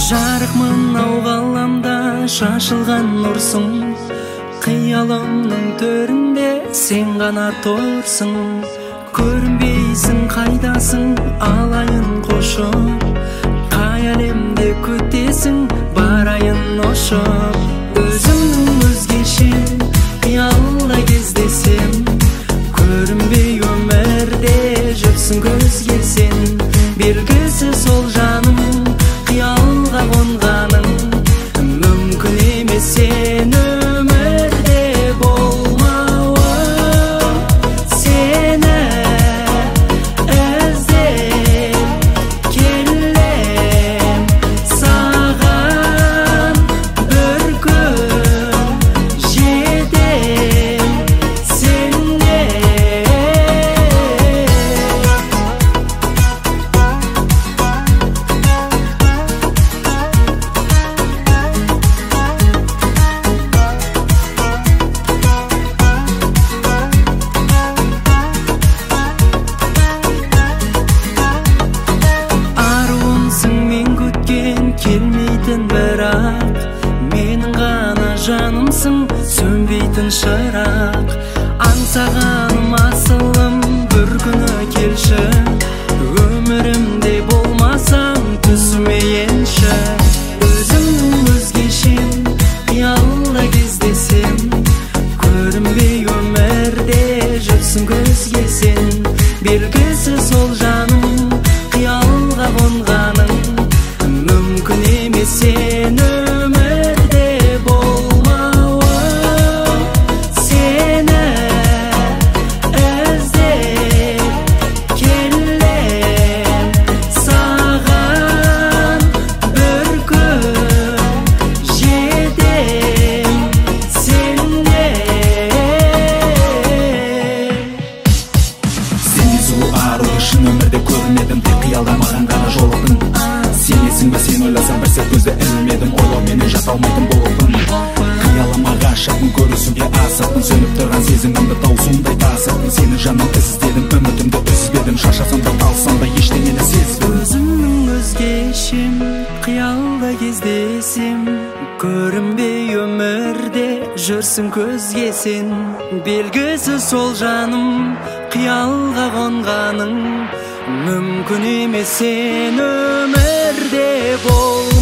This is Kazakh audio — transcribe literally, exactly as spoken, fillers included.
Жарық мынау ғаламда шашылған нұрсың, қиялымның төрінде сен ғана тұрсың. Көрінбейсің қайдасың, алайын қошып, қай әлемде күтесің, барайын ұшып. Өзімнің өзгеше қиялда кездесем, көрінбей өмірде жүрсің көзге сен. Белгісі сол жаным қиялға қонғаның, мүмкін емес сен өмірде болмауы. Сені іздеп келем саған, бір күн жетем сенде. Келмейтін бірақ менің ғана жанымсың, сөнбейтін шырақ. Аңсағаным асылым, бір күні келші, өмірімде болмасаң түсіме енші. Өзімнің өзгешем қиялда кездесем, көрінбей өмірде жүрсің көзге сен. Белгісі сол жаным қиялға қонғаның, мүмкін емес сен өмірде болмауы. Сені іздеп келем саған, бір күн жетем сенде. Сендей сұлу ару шын өмірде көрмедім, тек қиялда маған ғана жолықтың. Сенесің бе, сен ойласам бір сәт көзді ілмедім, ойлауменен жата алмайтын болыппын. Қиялыма ғашықпын, көрісуге асықпын, сөніп тұрған сезімімді таусылмай тасыппын. Сені жаным іздедім, үмітімді үзбедім, шаршасам да талсам да ештеңені сезбедім. Өзімнің өзгешем қиялда кездесем, көрінбей өмірде жүрсің көзге сен. Белгісі сол жаным қиялға қонғаның, мүмкін емес сен өмірде бол.